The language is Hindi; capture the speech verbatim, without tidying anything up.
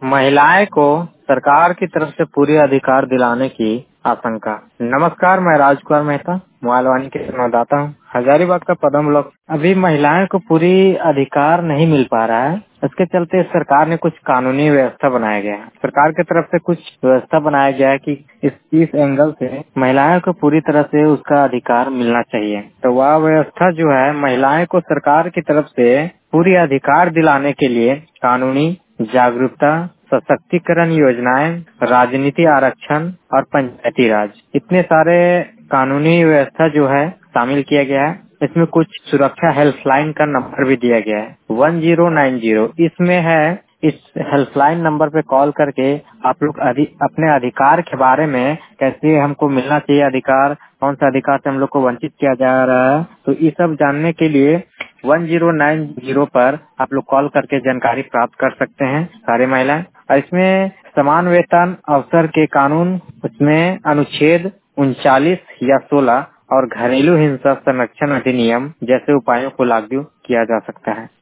महिलाएं को सरकार की तरफ से पूरे अधिकार दिलाने की आशंका। नमस्कार, मैं राजकुमार मेहता, मोबाइल वाणी के संवाददाता हूँ। हजारीबाग का पदम ब्लॉक। अभी महिलाएं को पूरी अधिकार नहीं मिल पा रहा है। इसके चलते सरकार ने कुछ कानूनी व्यवस्था बनाया गया है। सरकार की तरफ से कुछ व्यवस्था बनाया गया है कि इस इस एंगल से महिलाओं को पूरी तरह से उसका अधिकार मिलना चाहिए। तो वह व्यवस्था जो है, महिलाएं को सरकार की तरफ से पूरी अधिकार दिलाने के लिए कानूनी जागरूकता, सशक्तिकरण योजनाएं, राजनीति आरक्षण और पंचायती राज, इतने सारे कानूनी व्यवस्था जो है शामिल किया गया है। इसमें कुछ सुरक्षा हेल्पलाइन का नंबर भी दिया गया है, वन जीरो नाइन जीरो। इसमें है, इस हेल्पलाइन नंबर पे कॉल करके आप लोग अधि, अपने अधिकार के बारे में, कैसे हमको मिलना चाहिए अधिकार, कौन सा अधिकार से हम लोग को वंचित किया जा रहा है, तो ये सब जानने के लिए वन जीरो नाइन जीरो पर आप लोग कॉल करके जानकारी प्राप्त कर सकते हैं सारे महिलाएं। और इसमें समान वेतन अवसर के कानून, उसमें अनुच्छेद उनचालीस या सोलह और घरेलू हिंसा संरक्षण अधिनियम जैसे उपायों को लागू किया जा सकता है।